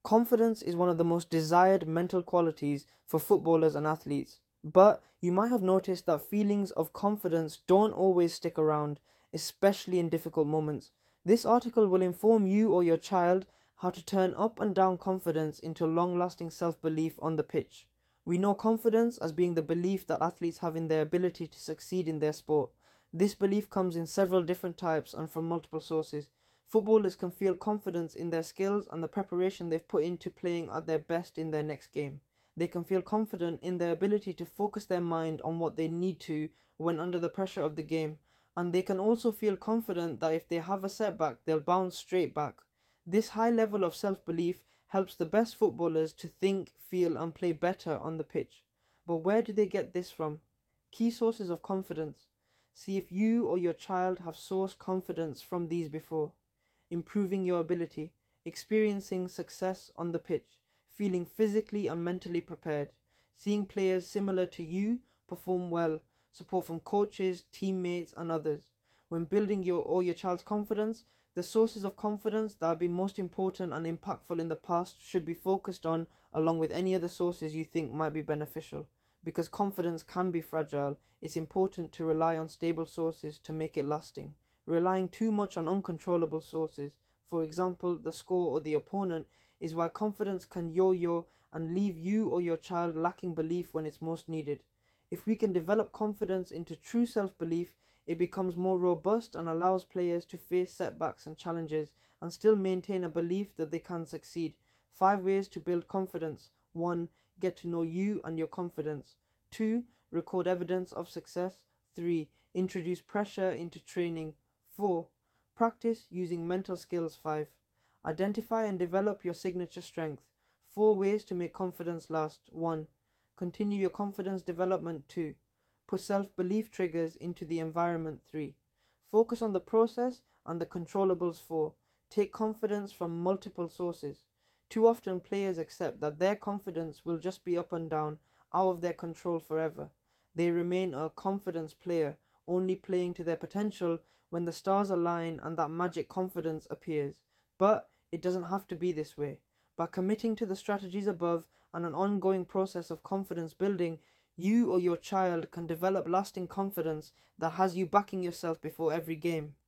Confidence is one of the most desired mental qualities for footballers and athletes. But you might have noticed that feelings of confidence don't always stick around, especially in difficult moments. This article will inform you or your child how to turn up and down confidence into long lasting self belief on the pitch. We know confidence as being the belief that athletes have in their ability to succeed in their sport. This belief comes in several different types and from multiple sources. Footballers can feel confidence in their skills and the preparation they've put into playing at their best in their next game. They can feel confident in their ability to focus their mind on what they need to when under the pressure of the game. And they can also feel confident that if they have a setback, they'll bounce straight back. This high level of self belief helps the best footballers to think, feel, and play better on the pitch. But where do they get this from? Key sources of confidence. See if you or your child have sourced confidence from these before. Improving your ability, experiencing success on the pitch, feeling physically and mentally prepared, seeing players similar to you perform well, support from coaches, teammates, and others. When building your or your child's confidence, the sources of confidence that have been most important and impactful in the past should be focused on, along with any other sources you think might be beneficial. Because confidence can be fragile, it's important to rely on stable sources to make it lasting. Relying too much on uncontrollable sources, for example the score or the opponent, is why confidence can yo-yo and leave you or your child lacking belief when it's most needed. If we can develop confidence into true self-belief, it becomes more robust and allows players to face setbacks and challenges and still maintain a belief that they can succeed. 5 ways to build confidence. 1. Get to know you and your confidence. 2. Record evidence of success. 3. Introduce pressure into training. 4. Practice using mental skills. 5. Identify and develop your signature strength. 4 ways to make confidence last. 1. Continue your confidence development. 2. Put self-belief triggers into the environment. 3. Focus on the process and the controllables. 4. Take confidence from multiple sources. Too often players accept that their confidence will just be up and down, out of their control forever. They remain a confidence player, only playing to their potential when the stars align and that magic confidence appears. But it doesn't have to be this way. By committing to the strategies above and an ongoing process of confidence building, you or your child can develop lasting confidence that has you backing yourself before every game.